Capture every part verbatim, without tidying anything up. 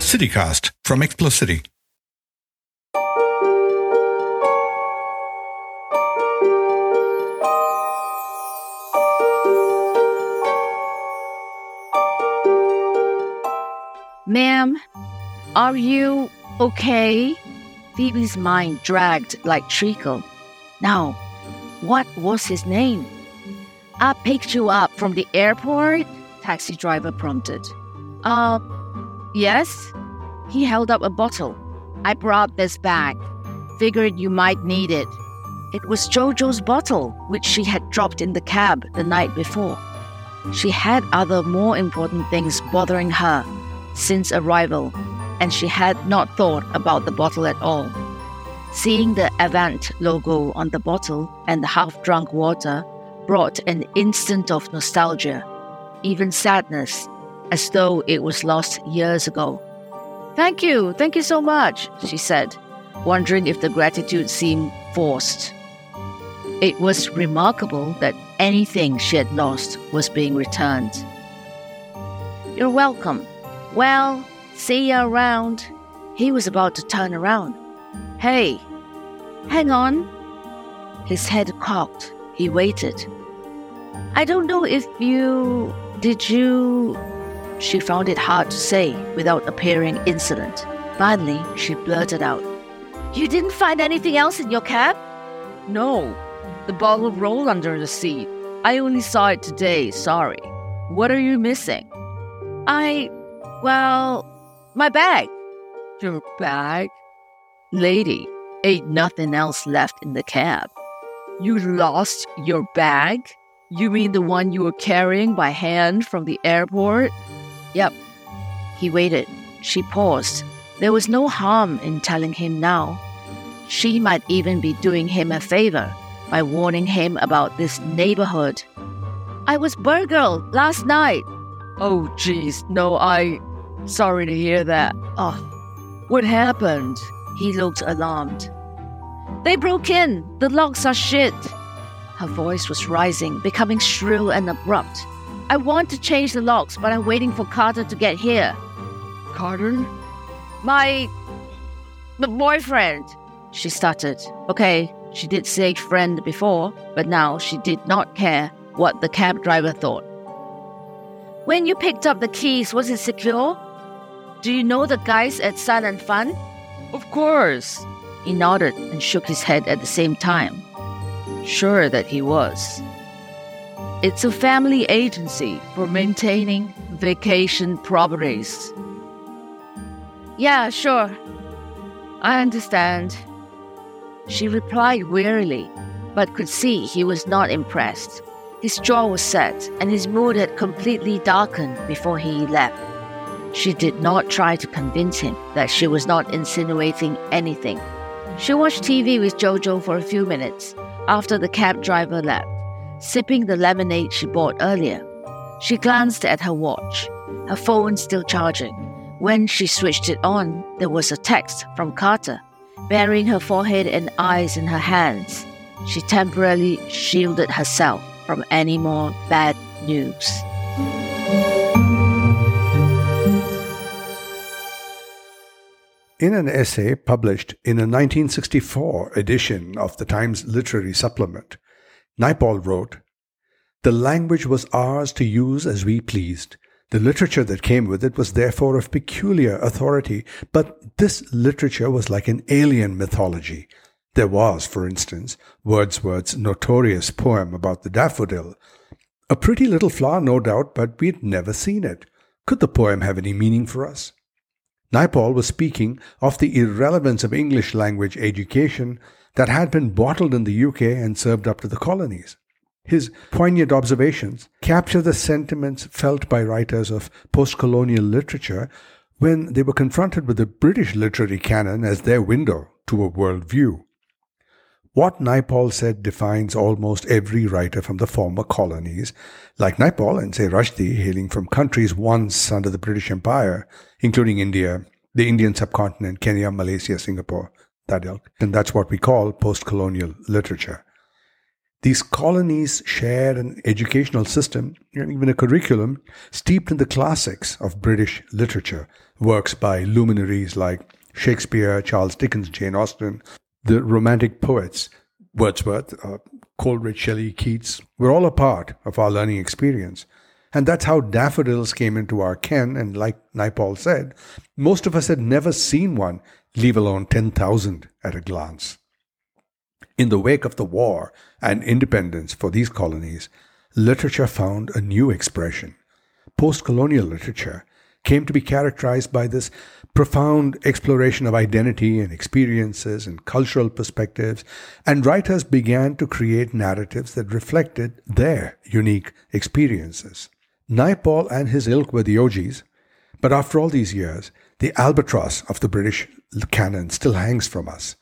CityCast from Explore City. Ma'am, are you okay? Phoebe's mind dragged like treacle. Now, what was his name? I picked you up from the airport, taxi driver prompted. Uh, yes? He held up a bottle. I brought this back. Figured you might need it. It was Jojo's bottle, which she had dropped in the cab the night before. She had other more important things bothering her since arrival, and she had not thought about the bottle at all. Seeing the Avant logo on the bottle and the half-drunk water brought an instant of nostalgia, even sadness, as though it was lost years ago. Thank you, thank you so much, she said, wondering if the gratitude seemed forced. It was remarkable that anything she had lost was being returned. You're welcome. Well, see you around. He was about to turn around. Hey, hang on. His head cocked. He waited. I don't know if you... Did you... She found it hard to say without appearing insolent. Finally, she blurted out. You didn't find anything else in your cab? No. The bottle rolled under the seat. I only saw it today, sorry. What are you missing? I... Well, my bag. Your bag? Lady, ain't nothing else left in the cab. You lost your bag? You mean the one you were carrying by hand from the airport? Yep. He waited. She paused. There was no harm in telling him now. She might even be doing him a favor by warning him about this neighborhood. I was burgled last night. Oh, jeez, no, I... Sorry to hear that. Oh, what happened? He looked alarmed. They broke in. The locks are shit. Her voice was rising, becoming shrill and abrupt. I want to change the locks, but I'm waiting for Carter to get here. Carter? My... my boyfriend, she stuttered. Okay, she did say friend before, but now she did not care what the cab driver thought. When you picked up the keys, was it secure? Do you know the guys at Sun and Fun? Of course. He nodded and shook his head at the same time. Sure that he was. It's a family agency for maintaining vacation properties. Yeah, sure. I understand. She replied wearily, but could see he was not impressed. His jaw was set, and his mood had completely darkened before he left. She did not try to convince him that she was not insinuating anything. She watched T V with Jojo for a few minutes after the cab driver left, sipping the lemonade she bought earlier. She glanced at her watch, her phone still charging. When she switched it on, there was a text from Carter, burying her forehead and eyes in her hands. She temporarily shielded herself from any more bad news. In an essay published in a nineteen sixty-four edition of the Times Literary Supplement, Naipaul wrote, "The language was ours to use as we pleased. The literature that came with it was therefore of peculiar authority, but this literature was like an alien mythology. There was, for instance, Wordsworth's notorious poem about the daffodil. A pretty little flower, no doubt, but we'd never seen it. Could the poem have any meaning for us?" Naipaul was speaking of the irrelevance of English language education that had been bottled in the U K and served up to the colonies. His poignant observations capture the sentiments felt by writers of post-colonial literature when they were confronted with the British literary canon as their window to a world view. What Naipaul said defines almost every writer from the former colonies, like Naipaul and, say, Rushdie, hailing from countries once under the British Empire, including India, the Indian subcontinent, Kenya, Malaysia, Singapore, that ilk. And that's what we call post-colonial literature. These colonies shared an educational system and even a curriculum steeped in the classics of British literature, works by luminaries like Shakespeare, Charles Dickens, Jane Austen, the Romantic poets, Wordsworth, uh, Coleridge, Shelley, Keats, were all a part of our learning experience. And that's how daffodils came into our ken, and like Naipaul said, most of us had never seen one, leave alone ten thousand at a glance. In the wake of the war and independence for these colonies, literature found a new expression. Post-colonial literature came to be characterized by this profound exploration of identity and experiences and cultural perspectives, and writers began to create narratives that reflected their unique experiences. Naipaul and his ilk were the O Gs, but after all these years, the albatross of the British canon still hangs from us.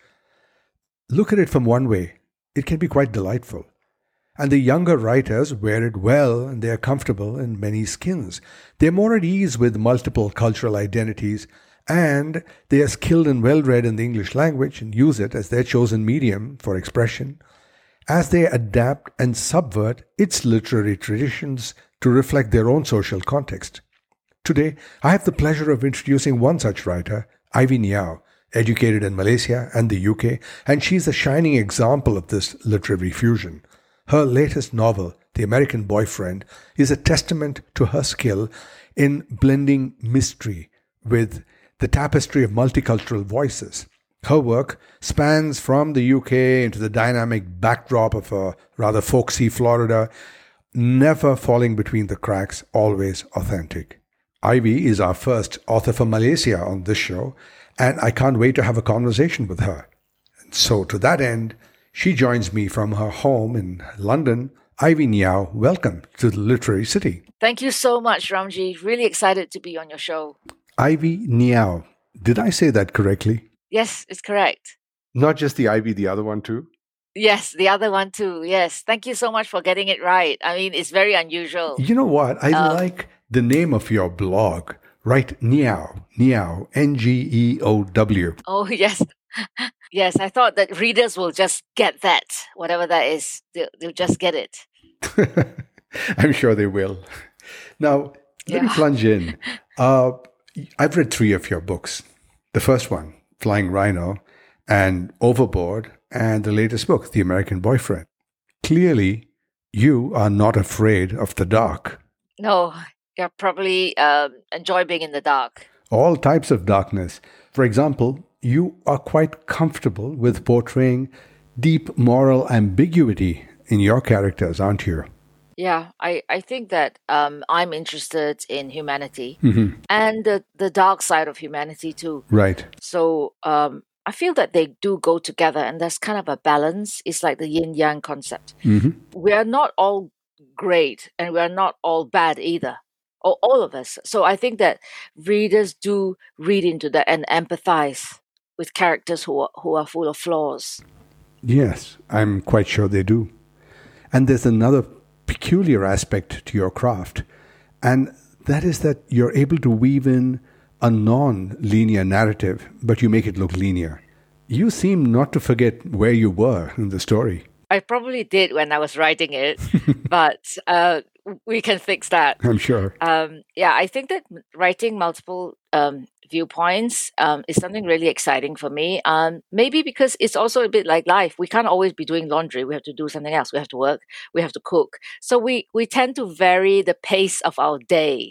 Look at it from one way, it can be quite delightful. And the younger writers wear it well and they are comfortable in many skins. They're more at ease with multiple cultural identities, and they are skilled and well-read in the English language and use it as their chosen medium for expression, as they adapt and subvert its literary traditions to reflect their own social context. Today, I have the pleasure of introducing one such writer, Ivy Niau, educated in Malaysia and the U K, and she's a shining example of this literary fusion. Her latest novel, The American Boyfriend, is a testament to her skill in blending mystery with the tapestry of multicultural voices. Her work spans from the U K into the dynamic backdrop of a rather folksy Florida, never falling between the cracks, always authentic. Ivy is our first author from Malaysia on this show, and I can't wait to have a conversation with her. And so to that end, she joins me from her home in London. Ivy Niau, welcome to the Literary City. Thank you so much, Ramji. Really excited to be on your show. Ivy Niau, did I say that correctly? Yes, it's correct. Not just the Ivy, the other one too? Yes, the other one too. Yes. Thank you so much for getting it right. I mean, it's very unusual. You know what? I Um, like the name of your blog, right? Niau, Niau, N G E O W. Oh, yes. Yes, I thought that readers will just get that, whatever that is. They'll, they'll just get it. I'm sure they will. Now, let me Yeah. plunge in. Uh, I've read three of your books. The first one, Flying Rhino, and Overboard, and the latest book, The American Boyfriend. Clearly, you are not afraid of the dark. No, you probably um, enjoy being in the dark. All types of darkness. For example, you are quite comfortable with portraying deep moral ambiguity in your characters, aren't you? Yeah, I, I think that um, I'm interested in humanity Mm-hmm. and the, the dark side of humanity too. Right. So um, I feel that they do go together, and there's kind of a balance. It's like the yin yang concept. Mm-hmm. We are not all great and we are not all bad either, or all of us. So I think that readers do read into that and empathize with characters who are, who are full of flaws. Yes, I'm quite sure they do. And there's another peculiar aspect to your craft, and that is that you're able to weave in a non-linear narrative, but you make it look linear. You seem not to forget where you were in the story. I probably did when I was writing it, but uh, we can fix that. I'm sure. Um, yeah, I think that m- writing multiple um, viewpoints um, is something really exciting for me. Um, maybe because it's also a bit like life. We can't always be doing laundry. We have to do something else. We have to work. We have to cook. So we we tend to vary the pace of our day,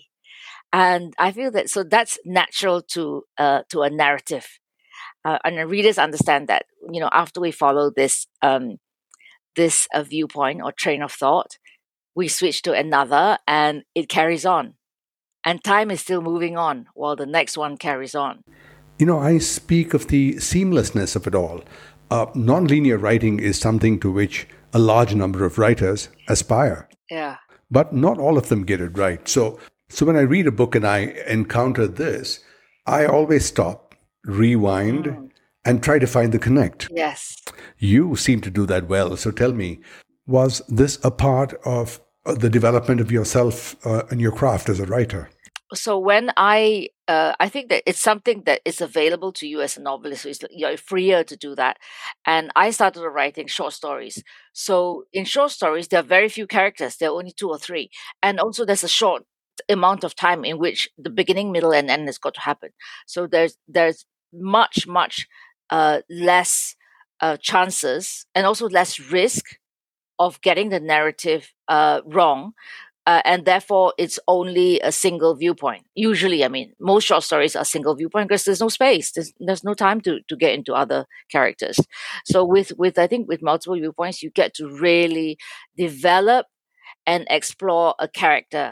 and I feel that so that's natural to uh, to a narrative, uh, and the readers understand that. You know, after we follow this um, this uh, viewpoint or train of thought, we switch to another, and it carries on. And time is still moving on while the next one carries on. You know, I speak of the seamlessness of it all. Uh, non-linear writing is something to which a large number of writers aspire, Yeah. but not all of them get it right. So, so when I read a book and I encounter this, I always stop, rewind, Mm. and try to find the connect. Yes. You seem to do that well. So tell me, was this a part of uh, the development of yourself uh, and your craft as a writer? so when I, uh, I think that it's something that is available to you as a novelist. So it's, you're freer to do that. And I started writing short stories. So in short stories, there are very few characters. There are only two or three. And also there's a short amount of time in which the beginning, middle, and end has got to happen. So there's, there's much, much uh, less uh, chances and also less risk of getting the narrative uh, wrong. Uh, and therefore, it's only a single viewpoint. Usually, I mean, most short stories are single viewpoint because there's no space. There's, there's no time to, to get into other characters. So with, with, I think with multiple viewpoints, you get to really develop and explore a character.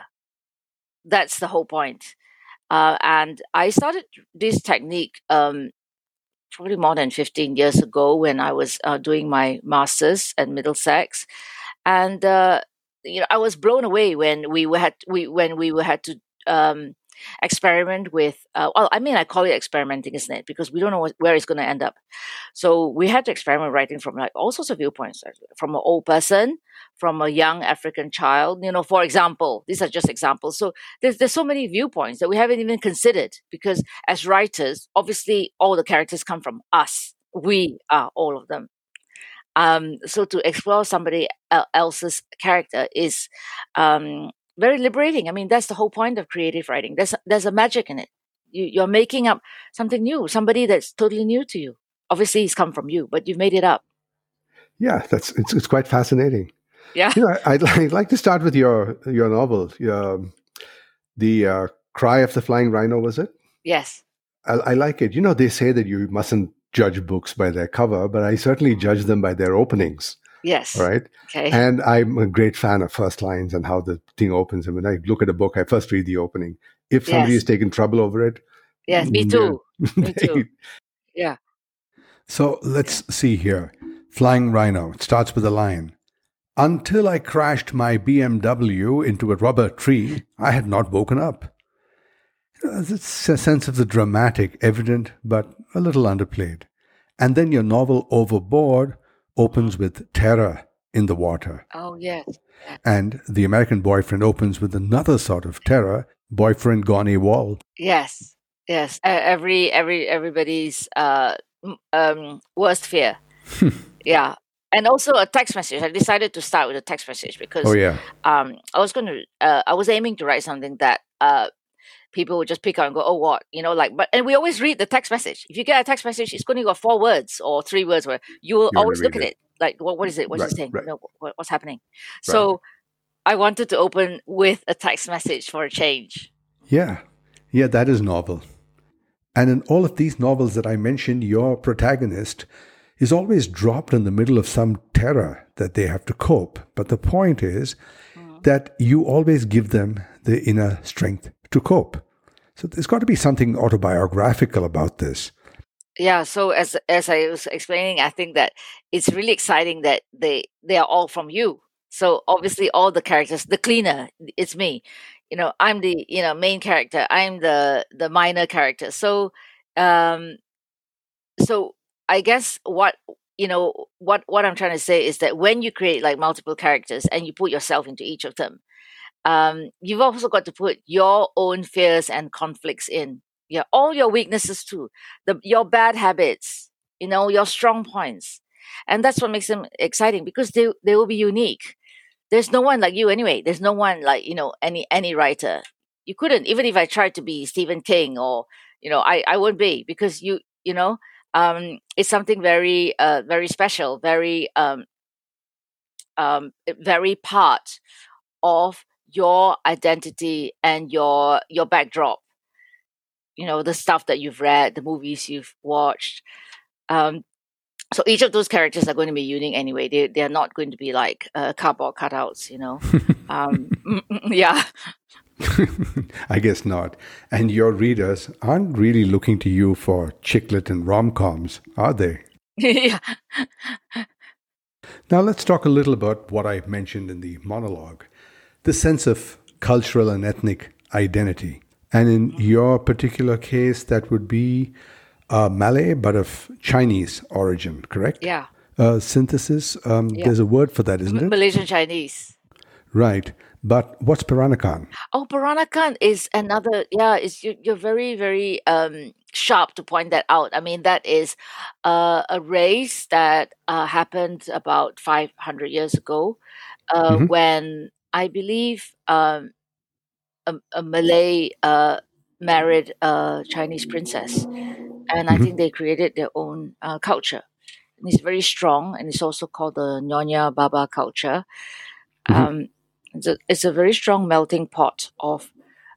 That's the whole point. Uh, and I started this technique um, probably more than fifteen years ago when I was uh, doing my master's at Middlesex. And, uh, you know, I was blown away when we were had we when we were had to um, experiment with. Uh, well, I mean, I call it experimenting, isn't it? Because we don't know what, where it's going to end up. So we had to experiment writing from like all sorts of viewpoints, from an old person, from a young African child. You know, for example, these are just examples. So there's there's so many viewpoints that we haven't even considered because as writers, obviously, all the characters come from us. We are all of them. Um, so to explore somebody else's character is um, very liberating. I mean, that's the whole point of creative writing. There's there's a magic in it. You, you're making up something new, somebody that's totally new to you. Obviously, it's come from you, but you've made it up. Yeah, that's it's it's quite fascinating. Yeah, you know, I'd, I'd like to start with your your novel, your, the uh, Cry of the Flying Rhino. Was it? Yes. I, I like it. You know, they say that you mustn't judge books by their cover, but I certainly judge them by their openings. Yes. Right. Okay. And I'm a great fan of first lines and how the thing opens. And when I look at a book, I first read the opening. If somebody Yes. has taken trouble over it. Yes, me too. Me too. Yeah. So let's see here. Flying Rhino. It starts with a line. Until I crashed my B M W into a rubber tree, I had not woken up. It's a sense of the dramatic, evident, but a little underplayed. And then your novel Overboard opens with terror in the water. Oh, yes. And The American Boyfriend opens with another sort of terror, boyfriend gone AWOL. Yes, yes. Uh, every, every, everybody's uh, um, worst fear. Yeah. And also a text message. I decided to start with a text message because oh, yeah. um, I was going to, uh, I was aiming to write something that uh, people would just pick up and go, oh, what? You know, like, but, and we always read the text message. If you get a text message, it's going to go four words or three words where you will You're always look it. at it. Like, what, what is it? What's right, it saying? Right. You know, what, what's happening? Right. So I wanted to open with a text message for a change. Yeah. Yeah, that is novel. And in all of these novels that I mentioned, your protagonist is always dropped in the middle of some terror that they have to cope. But the point is mm. that you always give them the inner strength to cope. So there's got to be something autobiographical about this. Yeah, so as as I was explaining, I think that it's really exciting that they they are all from you. So obviously all the characters, the cleaner, it's me. You know, I'm the, you know, main character. I'm the the minor character. So um so I guess what you know what what I'm trying to say is that when you create like multiple characters and you put yourself into each of them, um, you've also got to put your own fears and conflicts in. Yeah, all your weaknesses too, the your bad habits, you know, your strong points, and that's what makes them exciting because they they will be unique. There's no one like you anyway. There's no one like you know any any writer. You couldn't even if I tried to be Stephen King or you know I I wouldn't be because you you know. Um, it's something very, uh, very special, very, um, um, very part of your identity and your your backdrop. You know, the stuff that you've read, the movies you've watched. Um, so each of those characters are going to be unique anyway. They they are not going to be like uh, cardboard cutouts. You know, um, yeah. I guess not. And your readers aren't really looking to you for chicklet and rom-coms, are they? Yeah. Now let's talk a little about what I mentioned in the monologue, the sense of cultural and ethnic identity. And in your particular case, that would be uh, Malay, but of Chinese origin, correct? Yeah. Uh, synthesis, um, yeah. There's a word for that, isn't it? Malaysian Chinese. Right. But what's Peranakan? Oh, Peranakan is another. Yeah, is you, you're very very um, sharp to point that out. I mean, that is uh, a race that uh, happened about five hundred years ago, uh, Hmm. when I believe um, a, a Malay uh, married a Chinese princess, and I think Hmm. they created their own uh, culture. And it's very strong, and it's also called the Nyonya Baba culture. Hmm. Um, it's a, it's a very strong melting pot of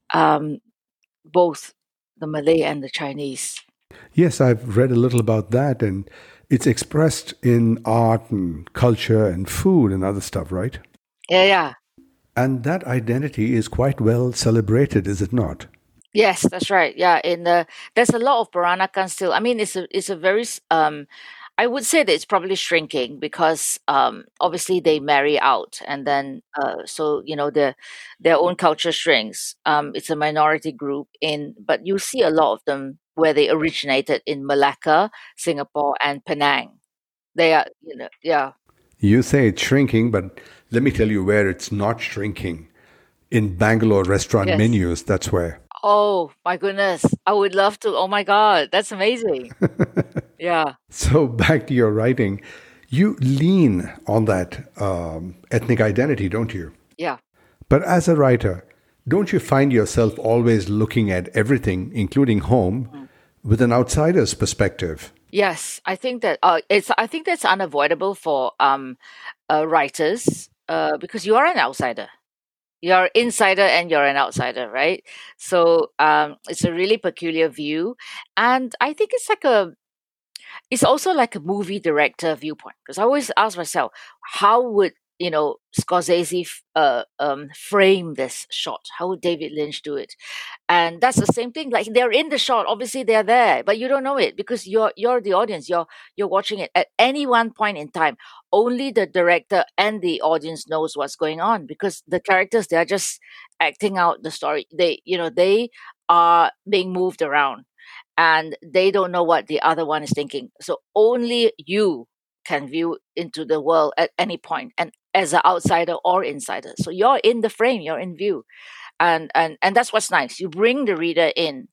um, both the Malay and the Chinese. Yes, I've read a little about that, and it's expressed in art and culture and food and other stuff, right? Yeah, yeah. And that identity is quite well celebrated, is it not? Yes, that's right. Yeah, in the there's a lot of Peranakan still. I mean, it's a it's a very s- um, I would say that it's probably shrinking because um, obviously they marry out, and then uh, so you know the their own culture shrinks. Um, it's a minority group in, but you see a lot of them where they originated in Malacca, Singapore, and Penang. They are, you know, yeah. You say it's shrinking, but let me tell you where it's not shrinking. In Bangalore restaurant Yes. menus, that's where. Oh my goodness. I would love to. Oh my God. That's amazing. Yeah. So, back to your writing, you lean on that um, ethnic identity, don't you? Yeah. But as a writer, don't you find yourself always looking at everything, including home, Mm. with an outsider's perspective? Yes. I think that uh, it's, I think that's unavoidable for um, uh, writers uh, because you are an outsider. You're insider and you're an outsider, right? So um, it's a really peculiar view. And I think it's like a, it's also like a movie director viewpoint because I always ask myself, how would you know Scorsese f- uh, um, frame this shot? How would David Lynch do it? And that's the same thing. Like they're in the shot, obviously they're there, but you don't know it because you're you're the audience. You're you're watching it at any one point in time. Only the director and the audience knows what's going on because the characters they are just acting out the story. They you know they are being moved around and they don't know what the other one is thinking. So only you can view into the world at any point and as an outsider or insider. So you're in the frame, you're in view. And and and that's what's nice. You bring the reader in,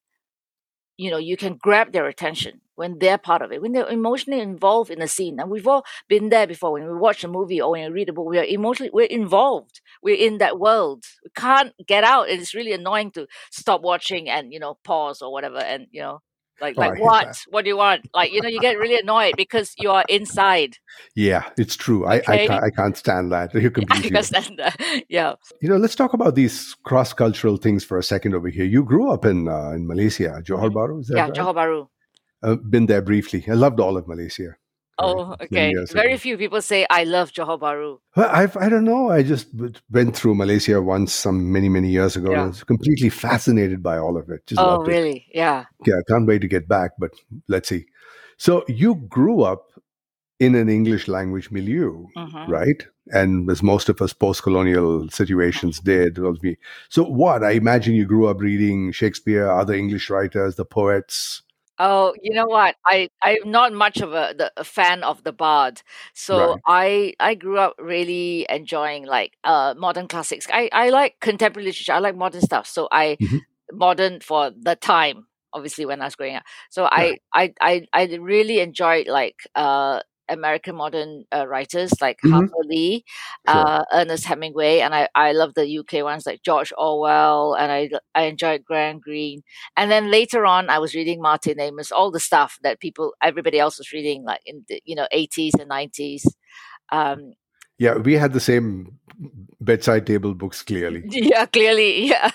you know, you can grab their attention when they're part of it, when they're emotionally involved in the scene. And we've all been there before when we watch a movie or when we read a book, we are emotionally we're involved. We're in that world. We can't get out. And it's really annoying to stop watching and, you know, pause or whatever and, you know, like Oh, like I hate what? that. What do you want? Like, you know, you get really annoyed because you are inside. Yeah, it's true. I, I, Okay. can't, I can't stand that. You're I completely right. understand that. Yeah. You know, let's talk about these cross-cultural things for a second over here. You grew up in uh, in Malaysia, Johor Mhm. Bahru, is that Yeah, right? Johor Bahru. Uh, been there briefly. I loved all of Malaysia, uh, Oh, many okay. years Very ago. few people say I love Johor Bahru. Well, I've, I don't know. I just w- went through Malaysia once, some many, many years ago, and I Yeah. was completely fascinated by all of it. Just Oh, loved it. really? Yeah. Yeah, I can't wait to get back, but let's see. So you grew up in an English language milieu, Mm-hmm. right? And as most of us post-colonial situations did, was me. So what? I imagine you grew up reading Shakespeare, other English writers, the poets, Oh, you know what? I I'm not much of a the a fan of the Bard. So right? I I grew up really enjoying like uh modern classics. I I like contemporary literature. I like modern stuff. So I Hmm. modern for the time, obviously when I was growing up. So Right. I I I I really enjoyed like uh American modern uh, writers like Hmm. Harper Lee, Sure. uh, Ernest Hemingway, and I, I love the U K ones like George Orwell, and I I enjoyed Graham Greene. And then later on, I was reading Martin Amis, all the stuff that people, everybody else was reading, like in the you know eighties and nineties. Um, Yeah, we had the same bedside table books, clearly. yeah, clearly, yeah.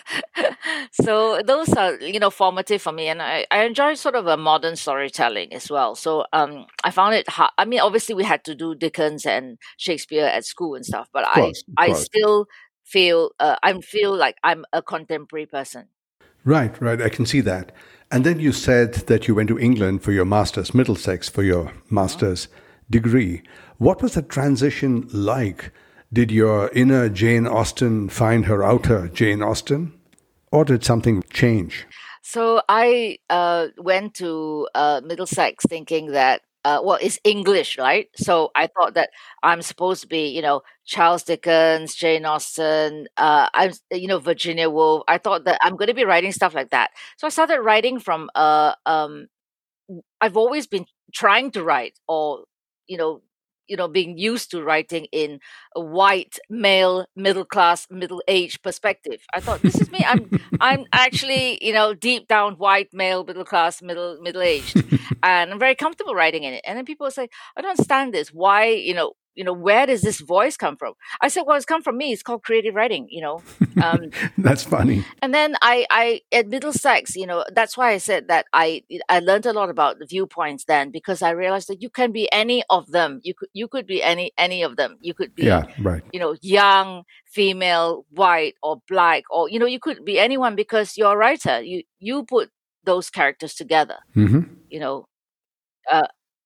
So those are you know formative for me, and I I enjoy sort of a modern storytelling as well. So um, I found it hard. I mean, obviously we had to do Dickens and Shakespeare at school and stuff, but Of I course, of I course. still feel uh, I feel like I'm a contemporary person. Right, right. I can see that. And then you said that you went to England for your master's, Middlesex for your Mhm. master's degree. What was the transition like? Did your inner Jane Austen find her outer Jane Austen? Or did something change? So I uh, went to uh, Middlesex thinking that uh, well, it's English, right? So I thought that I'm supposed to be, you know, Charles Dickens, Jane Austen, uh, I'm, you know, Virginia Woolf. I thought that I'm going to be writing stuff like that. So I started writing from, uh, um, I've always been trying to write, or, you know, you know, being used to writing in a white male middle class middle age perspective. I thought, this is me. I'm I'm actually, you know, deep down white male middle class middle middle aged, and I'm very comfortable writing in it. And then people say, I don't understand this. Why, you know, you know, where does this voice come from? I said, well, it's come from me. It's called creative writing. You know. Um, That's funny. and then I, I at Middlesex, you know, that's why I said that I I learned a lot about the viewpoints then, because I realized that you can be any of them. You could you could be any any of them. You could be, Yeah, right. you know, young, female, white, or black, or, you know, you could be anyone, because you're a writer. You you put those characters together. hmm You know. Uh,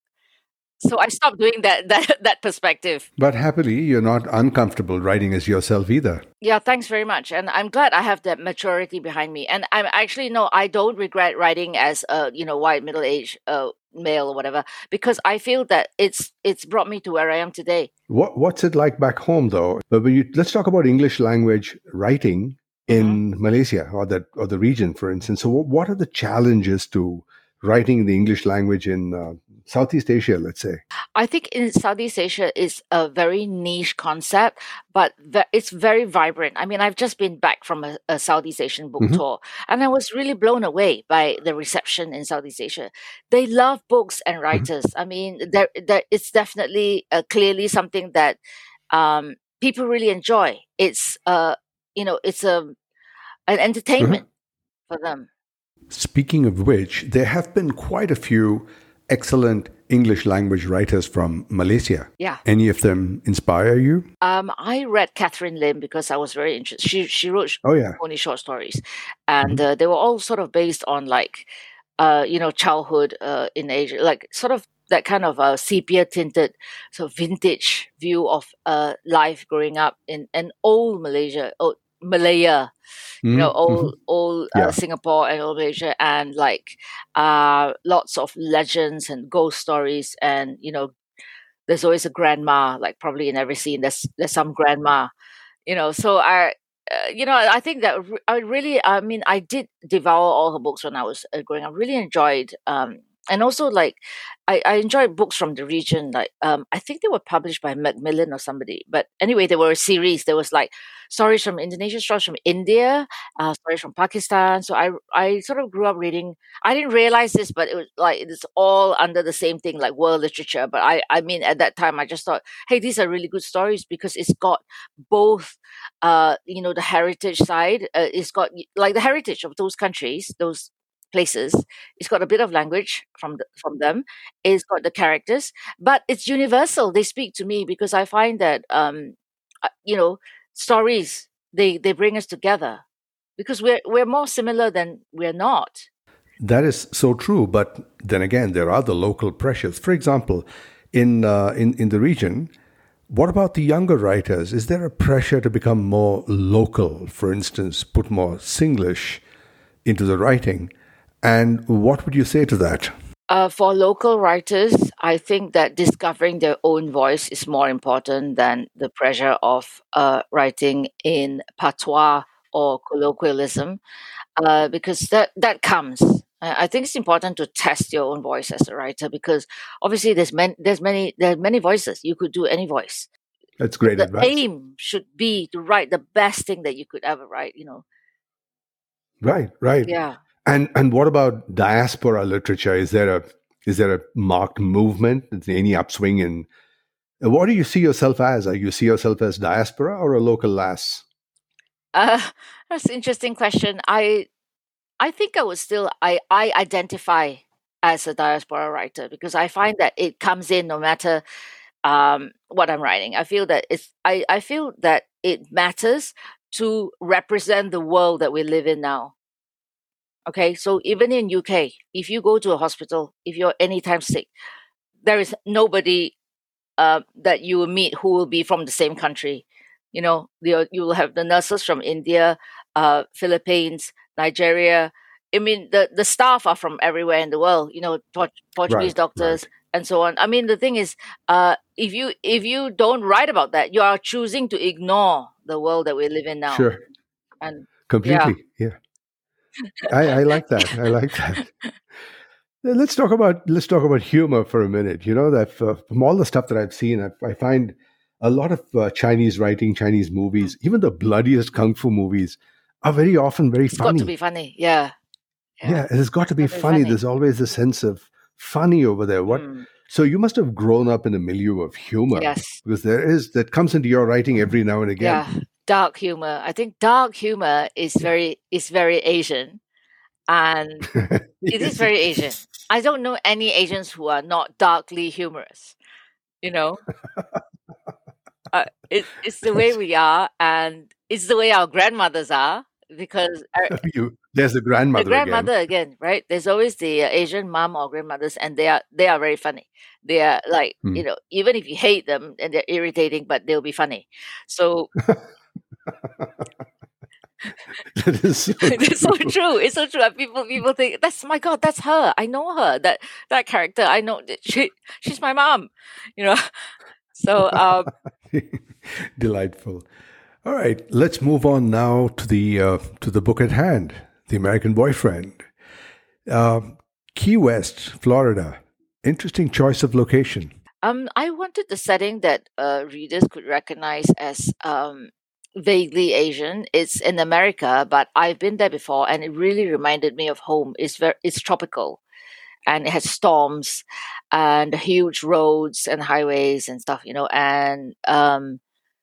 so I stopped doing that that that perspective. But happily, you're not uncomfortable writing as yourself either. Yeah, thanks very much. And I'm glad I have that maturity behind me. And I'm actually, no, I don't regret writing as a, you know, white middle-aged uh, male or whatever, because I feel that it's it's brought me to where I am today. What What's it like back home, though? But when you, let's talk about English language writing in Mhm. Malaysia, or that or the region, for instance. So, wh- what are the challenges to writing in the English language in uh, Southeast Asia, let's say? I think in Southeast Asia is a very niche concept, but ve- it's very vibrant. I mean, I've just been back from a, a Southeast Asian book hmm tour, and I was really blown away by the reception in Southeast Asia. They love books and hmm writers. I mean, there, there it's definitely uh, clearly something that um, people really enjoy. It's uh, you know, it's a an hmm entertainment for them. Speaking of which, there have been quite a few excellent English language writers from Malaysia. Yeah. Any of them inspire you? Um, I read Catherine Lim because I was very interested. She she wrote Oh, yeah. only short stories, and hmm uh, they were all sort of based on, like, uh, you know, childhood uh, in Asia, like sort of that kind of uh, sepia tinted, sort of vintage view of uh, life growing up in an old Malaysia, old Malaya, you know, hmm hmm old old uh, Yeah. Singapore and old Malaysia, and like uh, lots of legends and ghost stories, and, you know, there's always a grandma, like probably in every scene there's there's some grandma, you know. So I uh, you know, I think that re- I really, I mean, I did devour all her books when I was uh, growing up. Really enjoyed, um and also, like, I, I enjoyed books from the region. Like, um I think they were published by Macmillan or somebody, but anyway, they were a series. There was like stories from Indonesia, stories from India, uh, stories from Pakistan. So I I sort of grew up reading. I didn't realize this, but it was like it's all under the same thing, like world literature. But I I mean, at that time, I just thought, hey, these are really good stories, because it's got both, uh, you know, the heritage side. Uh, it's got y- like the heritage of those countries, those places. It's got a bit of language from the, from them. It's got the characters, but it's universal. They speak to me because I find that, um, uh, you know, stories, they they bring us together, because we're we're more similar than we're not. That is so true, but then again, there are the local pressures. For example, in uh, in in the region, what about the younger writers? Is there a pressure to become more local? For instance, put more Singlish into the writing, and what would you say to that? Uh, for local writers, I think that discovering their own voice is more important than the pressure of uh, writing in patois or colloquialism, uh, because that that comes. I I think it's important to test your own voice as a writer, because obviously there's many there's many there are many voices. You could do any voice. That's great The advice. aim should be to write the best thing that you could ever write. You know. Right, right. Yeah. And and what about diaspora literature? Is there a is there a marked movement? Is there any upswing in what do you see yourself as? Are you see yourself as diaspora or a local lass? Uh, that's an interesting question. I I think I would still I I identify as a diaspora writer, because I find that it comes in no matter um what I'm writing. I feel that it's I I feel that it matters to represent the world that we live in now. Okay, so even in U K, if you go to a hospital, if you're anytime sick, there is nobody uh, that you will meet who will be from the same country. You know, you you will have the nurses from India, uh, Philippines, Nigeria. I mean, the the staff are from everywhere in the world. You know, Port- Portuguese Right, doctors, right. and so on. I mean, the thing is, uh, if you if you don't write about that, you are choosing to ignore the world that we live in now. Sure. And Completely. Yeah. I, I like that. I like that. Let's talk about let's talk about humor for a minute. You know that uh, from all the stuff that I've seen, I, I find a lot of uh, Chinese writing, Chinese movies, even the bloodiest kung fu movies, are very often very it's funny. got to be funny. Yeah. Yeah, it has got to be Very funny. funny. There's always a sense of funny over there. What? Mm, So you must have grown up in a milieu of humor, yes. because there is that comes into your writing every now and again. Yeah. Dark humor. I think dark humor is very is very Asian, and it is very Asian. I don't know any Asians who are not darkly humorous. You know, uh, it, it's the way we are, and it's the way our grandmothers are. Because our, you, there's the grandmother. the grandmother again. again, right? There's always the uh, Asian mom or grandmothers, and they are they are very funny. They are like Hmm. you know, even if you hate them and they're irritating, but they'll be funny. So That is so it's so true. true. It's so true. And people people think that's my God, that's her. I know her. That that character. I know that she she's my mom. You know. So um, Delightful. All right, let's move on now to the uh, to the book at hand, The American Boyfriend. Uh, Key West, Florida. Interesting choice of location. um, I wanted the setting that uh, readers could recognize as um, vaguely Asian. It's in America, but I've been there before, and it really reminded me of home. It's very it's tropical, and it has storms and huge roads and highways and stuff. You know, and um,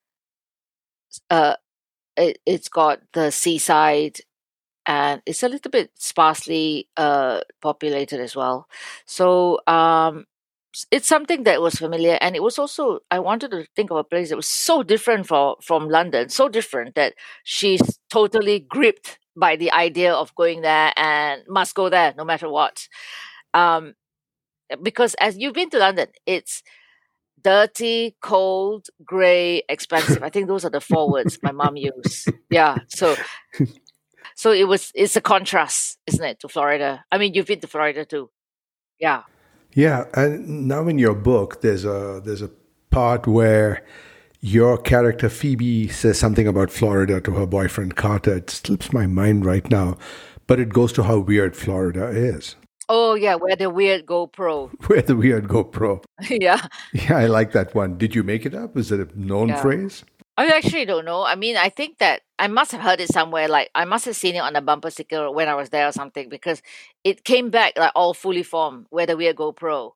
uh, it, it's got the seaside, and it's a little bit sparsely uh, populated as well. So um, s- it's something that was familiar, and it was also I wanted to think of a place that was so different for, from London, so different that she's totally gripped by the idea of going there and must go there no matter what. Um, because as you've been to London, it's dirty, cold, grey, expensive. I think those are the four words my mom used. Yeah. So so it was it's a contrast, isn't it, to Florida? I mean, you've been to Florida too. Yeah. Yeah, and now in your book, there's a there's a part where your character Phoebe says something about Florida to her boyfriend Carter. It slips my mind right now, but it goes to how weird Florida is. Oh yeah, where the weird GoPro. Where the weird GoPro. Yeah. Yeah, I like that one. Did you make it up? Is it a known Yeah. phrase? I actually don't know. I mean, I think that I must have heard it somewhere. Like I must have seen it on a bumper sticker when I was there or something, because it came back like all fully formed. Where the weird GoPro.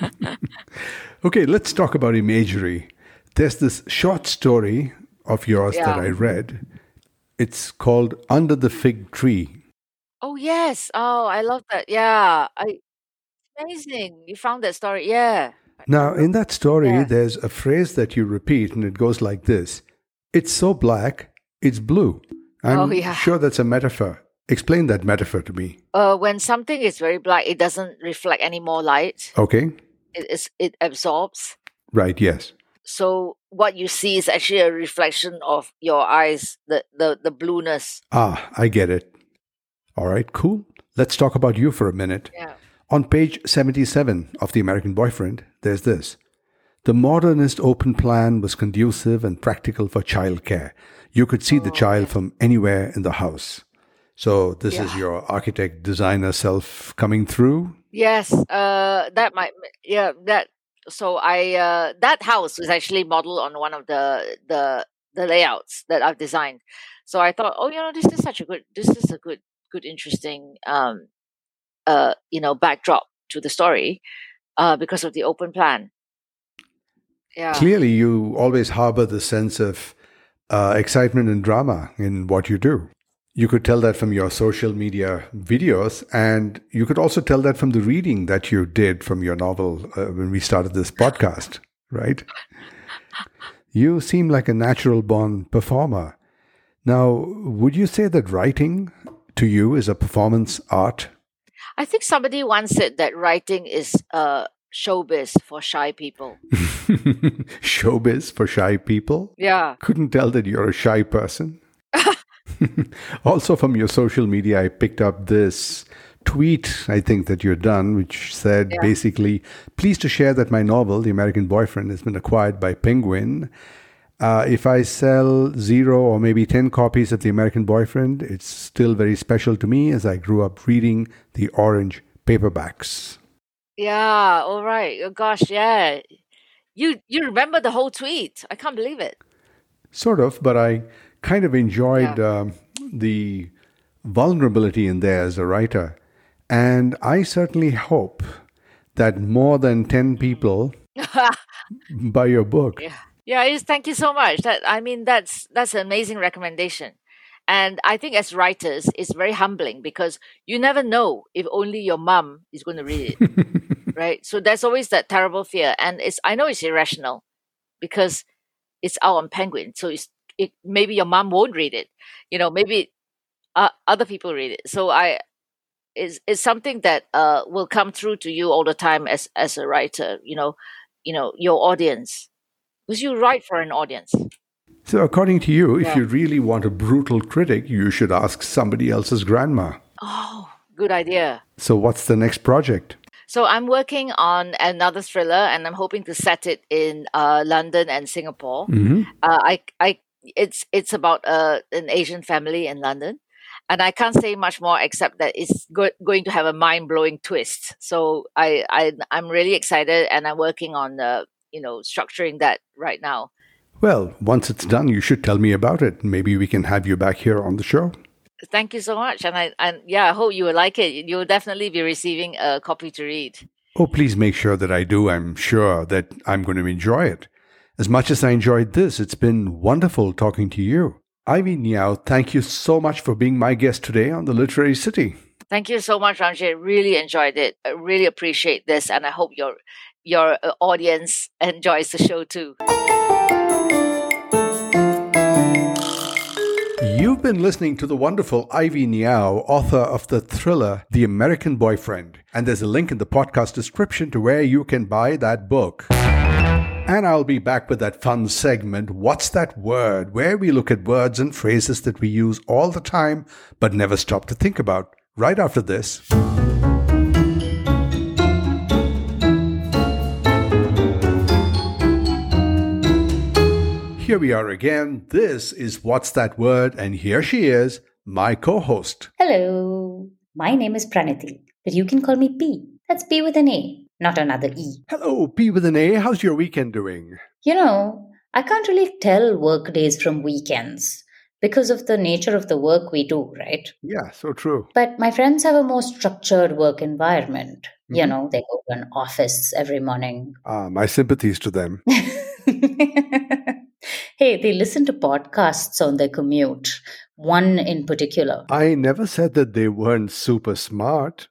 Okay, let's talk about imagery. There's this short story of yours that Yeah. I read. It's called Under the Fig Tree. Oh yes. Oh, I love that. Yeah. I amazing. You found that story. Yeah. Now, in that story, Yeah. there's a phrase that you repeat, and it goes like this: "It's so black, it's blue." I'm Oh, yeah. sure that's a metaphor. Explain that metaphor to me. Uh, when something is very black, it doesn't reflect any more light. Okay? It is it absorbs. Right, yes. So what you see is actually a reflection of your eyes, the the, the blueness. Ah, I get it. All right, cool. Let's talk about you for a minute. Yeah. On page seventy-seven of The American Boyfriend, there's this: "The modernist open plan was conducive and practical for childcare. You could see the Oh, child yes. from anywhere in the house." So this is Yeah. your architect designer self coming through. Yes. Uh, that might. Yeah. That. So I. Uh, that house was actually modeled on one of the the the layouts that I've designed. So I thought, oh, you know, this is such a good. This is a good, good, interesting. Um. Uh. You know, backdrop to the story. Uh, because of the open plan. Yeah. Clearly, you always harbor the sense of uh, excitement and drama in what you do. You could tell that from your social media videos, and you could also tell that from the reading that you did from your novel uh, when we started this podcast, right? You seem like a natural born performer. Now, would you say that writing to you is a performance art? I think somebody once said that writing is uh showbiz for shy people. Showbiz for shy people? Yeah. Couldn't tell that you're a shy person. Also, from your social media, I picked up this tweet, I think, that you've done, which said Yeah. basically, pleased to share that my novel, The American Boyfriend, has been acquired by Penguin. Uh, if I sell zero or maybe ten copies of The American Boyfriend, it's still very special to me as I grew up reading the orange paperbacks. Yeah, all right. Oh, gosh, yeah. You you remember the whole tweet. I can't believe it. Sort of, but I kind of enjoyed Yeah. um, the vulnerability in there as a writer. And I certainly hope that more than ten people buy your book. Yeah. Yeah, it's, thank you so much. That I mean that's that's an amazing recommendation. And I think as writers it's very humbling because you never know if only your mum is going to read it, right? So there's always that terrible fear and it's I know it's irrational because it's out on Penguin. So it's it maybe your mum won't read it. You know, maybe uh, other people read it. So I it's, it's something that uh will come through to you all the time as as a writer, you know, you know, your audience. Because you write for an audience. So, according to you, if Yeah. you really want a brutal critic, you should ask somebody else's grandma. Oh, good idea. So, what's the next project? So I'm working on another thriller, and I'm hoping to set it in uh, London and Singapore. Mm-hmm. Uh, I, I, it's it's about uh, an Asian family in London, and I can't say much more except that it's go- going to have a mind blowing twist. So I, I, I'm really excited, and I'm working on uh, you know structuring that right now. Well, once it's done, you should tell me about it. Maybe we can have you back here on the show. Thank you so much, and I and yeah, I hope you will like it. You'll definitely be receiving a copy to read. Oh, please make sure that I do. I'm sure that I'm going to enjoy it. As much as I enjoyed this, it's been wonderful talking to you. Ivy Niao, thank you so much for being my guest today on The Literary City. Thank you so much, Ranjit. Really enjoyed it. I really appreciate this, and I hope your your uh, audience enjoys the show too. You've been listening to the wonderful Ivy Niao, author of the thriller The American Boyfriend. And there's a link in the podcast description to where you can buy that book. And I'll be back with that fun segment, What's That Word?, where we look at words and phrases that we use all the time but never stop to think about, right after this. Here we are again. This is What's That Word? And here she is, my co-host. Hello, my name is Praniti, but you can call me P. That's P with an A, not another E. Hello, P with an A. How's your weekend doing? You know, I can't really tell work days from weekends because of the nature of the work we do, right? Yeah, so true. But my friends have a more structured work environment. You Mhm. know, they go to an office every morning. Ah, my sympathies to them. Hey, they listen to podcasts on their commute, one in particular. I never said that they weren't super smart.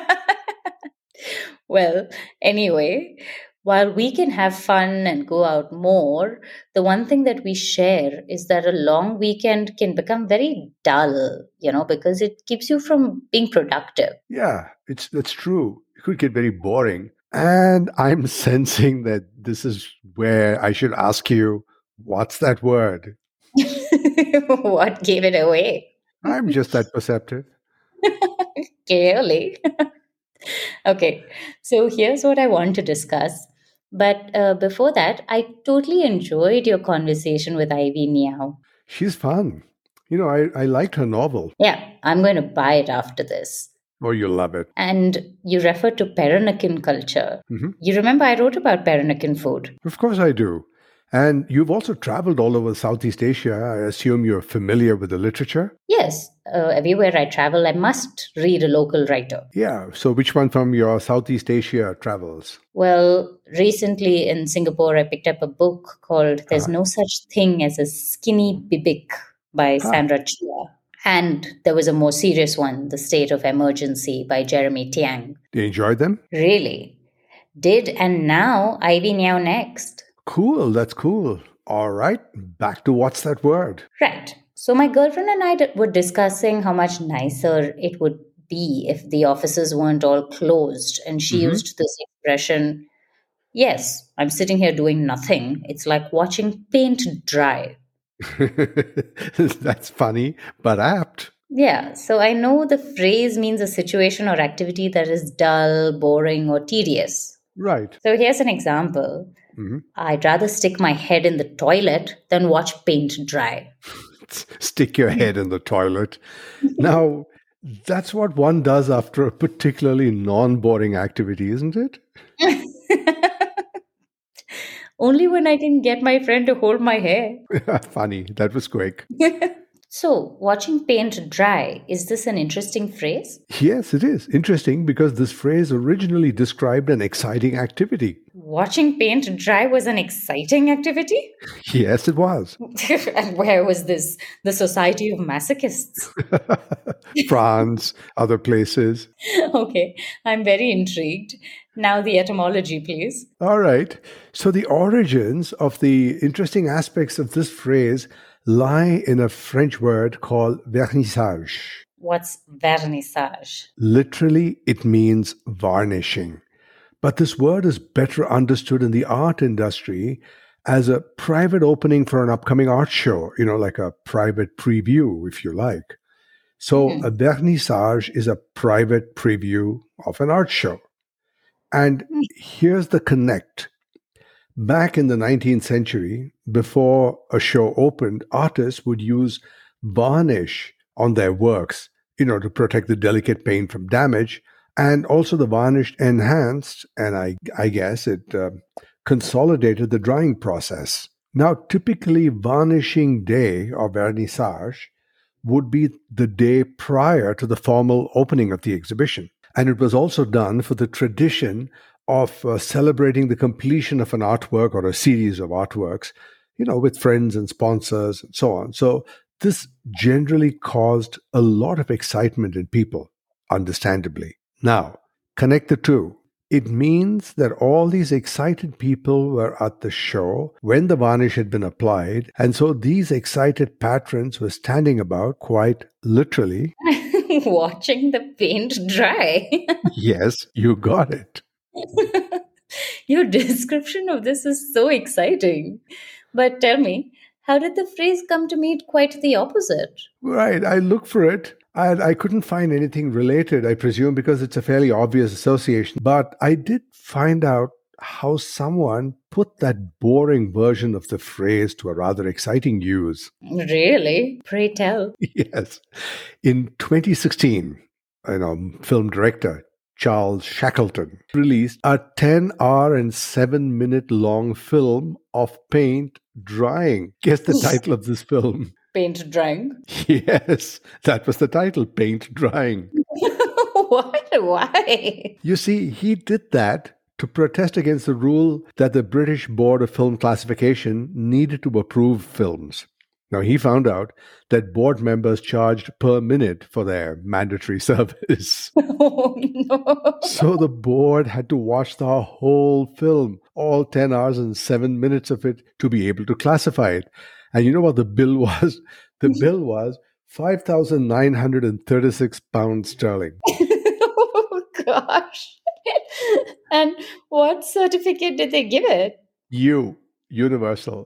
Well, anyway, while we can have fun and go out more, the one thing that we share is that a long weekend can become very dull, you know, because it keeps you from being productive. Yeah, it's that's true. It could get very boring. And I'm sensing that this is where I should ask you, what's that word? What gave it away? I'm just that perceptive. Clearly. Okay, so here's what I want to discuss. But uh, before that, I totally enjoyed your conversation with Ivy Niao. She's fun. You know, I, I liked her novel. Yeah, I'm going to buy it after this. Oh, you'll love it. And you refer to Peranakan culture. Mhm. You remember I wrote about Peranakan food. Of course I do. And you've also traveled all over Southeast Asia. I assume you're familiar with the literature? Yes, uh, everywhere I travel, I must read a local writer. Yeah. So which one from your Southeast Asia travels? Well, recently in Singapore, I picked up a book called There's No Such Thing as a Skinny Bibik by Ah. Sandra Chia. And there was a more serious one, The State of Emergency by Jeremy Tiang. Do you enjoy them? Really? Did, and now Ivy Niao next. Cool. That's cool. All right. Back to what's that word? Right. So my girlfriend and I d- were discussing how much nicer it would be if the offices weren't all closed. And she Mhm. used this expression, yes, I'm sitting here doing nothing. It's like watching paint dry. That's funny, but apt. Yeah, so I know the phrase means a situation or activity that is dull, boring, or tedious. Right. So here's an example. Mhm. I'd rather stick my head in the toilet than watch paint dry. Stick your head in the toilet. Now, that's what one does after a particularly non-boring activity, isn't it? Only when I can get my friend to hold my hair. Funny. That was quick. So, watching paint dry, is this an interesting phrase? Yes, it is. Interesting because this phrase originally described an exciting activity. Watching paint dry was an exciting activity? Yes, it was. And where was this? The Society of Masochists. France, other places. Okay, I'm very intrigued. Now, the etymology, please. All right. So the origins of the interesting aspects of this phrase lie in a French word called vernissage. What's vernissage? Literally, it means varnishing. But this word is better understood in the art industry as a private opening for an upcoming art show, you know, like a private preview, if you like. So Mhm. a vernissage is a private preview of an art show. And here's the connect. Back in the nineteenth century, before a show opened, artists would use varnish on their works, you know, to protect the delicate paint from damage. And also the varnish enhanced, and I, I guess it uh, consolidated the drying process. Now, typically, varnishing day or vernissage would be the day prior to the formal opening of the exhibition. And it was also done for the tradition of uh, celebrating the completion of an artwork or a series of artworks, you know, with friends and sponsors and so on. So this generally caused a lot of excitement in people, understandably. Now, connect the two. It means that all these excited people were at the show when the varnish had been applied, and so these excited patrons were standing about quite literally. Watching the paint dry. Yes, you got it. Your description of this is so exciting. But tell me, how did the phrase come to mean quite the opposite? Right, I looked for it. I, I couldn't find anything related, I presume, because it's a fairly obvious association. But I did find out how someone put that boring version of the phrase to a rather exciting use. Really? Pray tell. Yes. In twenty sixteen, you know, film director Charles Shackleton released a ten hour and seven minute long film of paint drying. Guess the title of this film? Paint drying? Yes, that was the title, Paint Drying. What? Why? You see, he did that to protest against the rule that the British Board of Film Classification needed to approve films. Now, he found out that board members charged per minute for their mandatory service. Oh, no. So the board had to watch the whole film, all ten hours and seven minutes of it, to be able to classify it. And you know what the bill was? The bill was five thousand nine hundred thirty-six pounds sterling. Oh, gosh. And what certificate did they give it? U, Universal.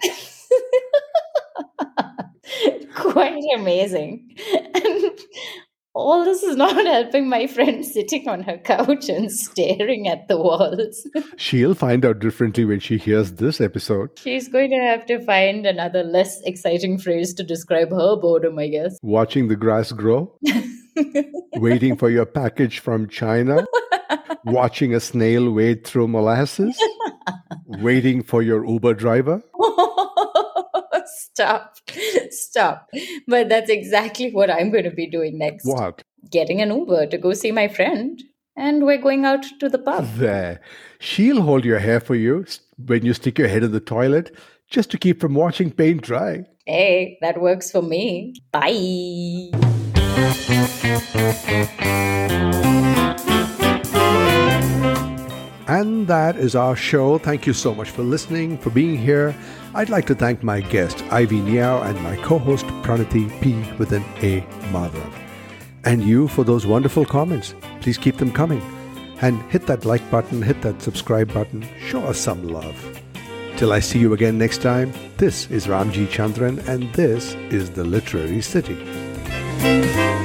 Quite amazing. And all this is not helping my friend sitting on her couch and staring at the walls. She'll find out differently when she hears this episode. She's going to have to find another less exciting phrase to describe her boredom, I guess. Watching the grass grow, waiting for your package from China, watching a snail wade through molasses, waiting for your Uber driver. Stop. Stop. But that's exactly what I'm going to be doing next. What? Getting an Uber to go see my friend. And we're going out to the pub. There. She'll hold your hair for you when you stick your head in the toilet just to keep from watching paint dry. Hey, that works for me. Bye. And that is our show. Thank you so much for listening, for being here. I'd like to thank my guest, Ivy Niao, and my co-host, Pranati P. with an A. Madhav. And you for those wonderful comments. Please keep them coming. And hit that like button, hit that subscribe button. Show us some love. Till I see you again next time, this is Ramji Chandran, and this is The Literary City. Bye.